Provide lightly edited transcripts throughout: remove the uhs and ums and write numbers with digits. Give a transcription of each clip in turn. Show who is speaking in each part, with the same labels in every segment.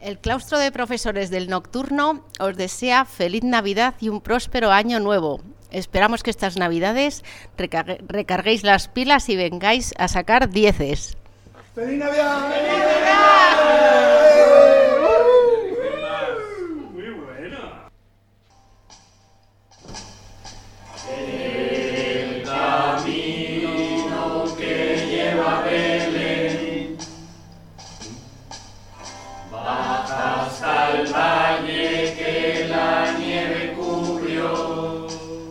Speaker 1: El claustro de profesores del Nocturno os desea feliz Navidad y un próspero año nuevo. Esperamos que estas Navidades recarguéis las pilas y vengáis a sacar 10.
Speaker 2: ¡Feliz Navidad!
Speaker 1: ¡Feliz Navidad!
Speaker 3: Muy buena.
Speaker 4: El camino que lleva a Belén baja hasta el valle que la nieve cubrió.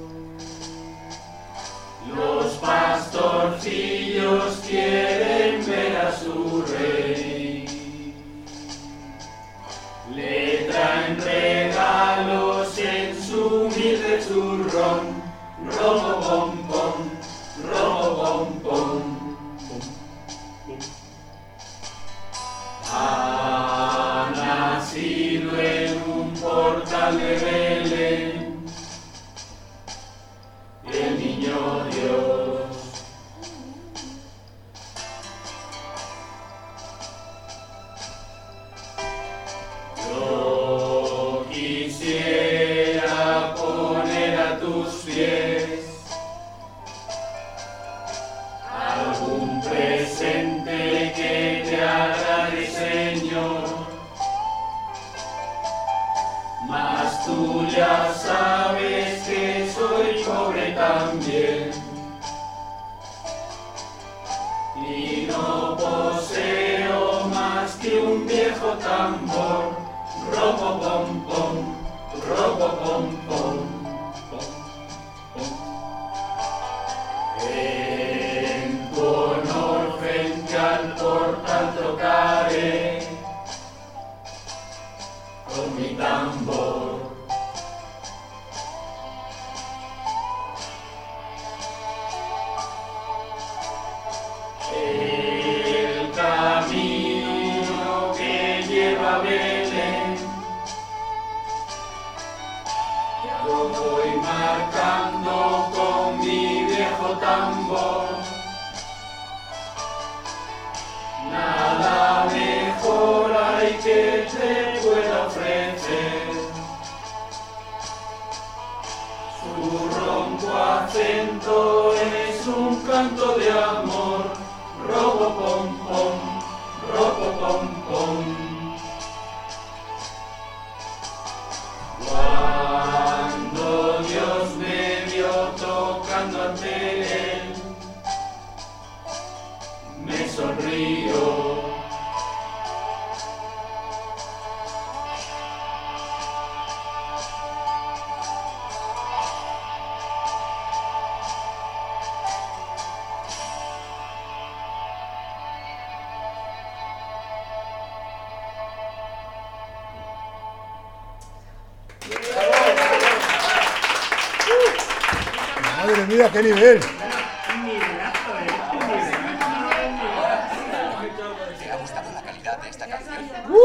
Speaker 4: Los pastorcillos quieren ver a su rey. Le traen regalos en su humilde zurrón. Robo pom pom, robo pom pom. Ha nacido en un portal de Belén el niño Dios. Yo quisiera poner a tus pies algún presente que te agrade, Señor, mas tú ya sabes que soy pobre también y no poseo más que un viejo tambor. Robo pom pom, robo pom pom, pom, pom. En tu honor frente al portal tocaré con mi tambor. El camino que lleva a Belén lo voy marcando con mi viejo tambor. Nada mejor hay que te pueda ofrecer. Su ronco acento es un canto de amor. Robo pom pom, robo pom pom. Cuando Dios me vio tocando ante él, me sonrió.
Speaker 2: ¡Madre mía, qué nivel!